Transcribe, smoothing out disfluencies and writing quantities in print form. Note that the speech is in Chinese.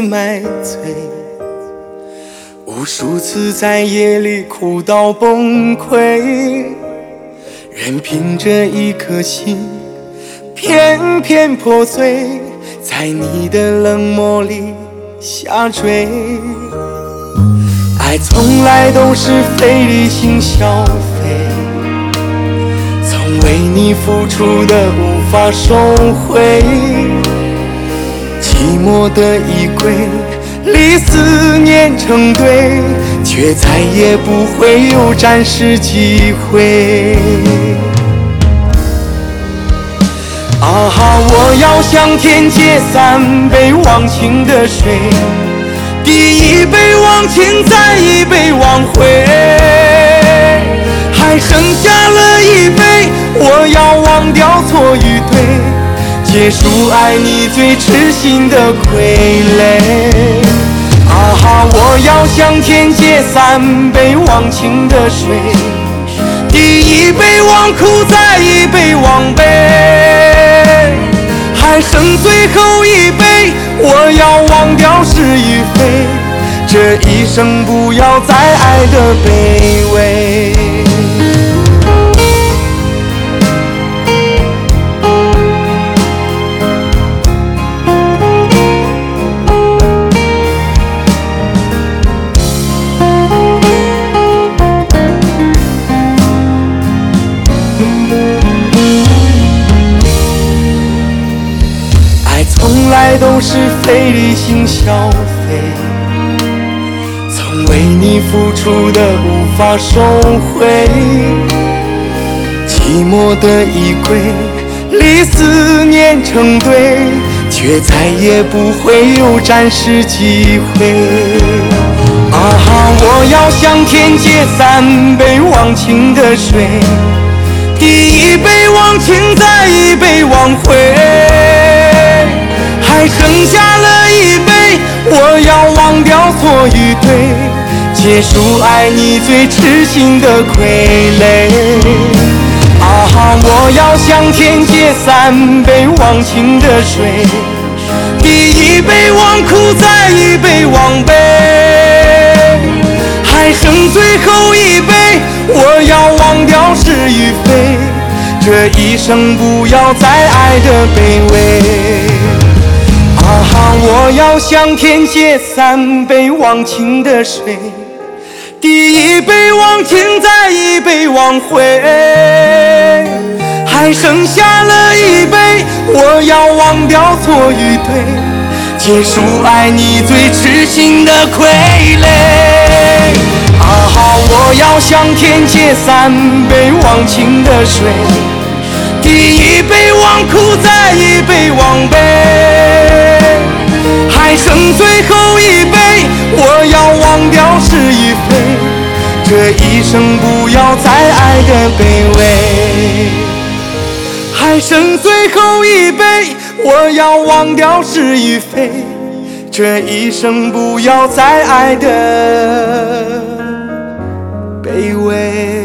买醉，无数次在夜里哭到崩溃，任凭这一颗心偏偏破碎，在你的冷漠里下坠。爱从来都是非理性消费，从为你付出的无法收回，寂寞的衣柜里思念成堆，却再也不会有暂时机会。啊哈，我要向天借3杯忘情的水，第一杯忘情，再一杯忘回，还剩下了一杯，我要忘掉错与对，结束爱你最痴心的傀儡。啊哈，我要向天借3杯忘情的水，第一杯忘苦，再一杯忘悲，还剩最后一杯，我要忘掉是与非，这一生不要再爱的卑微。从来都是非理性消费，从为你付出的无法收回，寂寞的衣柜里思念成堆，却再也不会有暂时机会。啊哈，我要向天借3杯忘情的水，第一杯忘情，再一杯忘回，还剩下了一杯，我要忘掉错与对，结束爱你最痴心的傀儡。啊哈，我要向天借3杯忘情的水，第一杯忘苦，再一杯忘悲，还剩最后一杯，我要忘掉是与非，这一生不要再爱的卑微。啊哈，我要向天借3杯忘情的水，第一杯忘情，再一杯忘回，还剩下了一杯，我要忘掉错与对，结束爱你最痴心的傀儡。啊哈，我要向天借3杯忘情的水，第一杯忘苦，再一杯忘悲，还剩最后一杯，我要忘掉是与非，这一生不要再爱的卑微。还剩最后一杯，我要忘掉是与非，这一生不要再爱的卑微。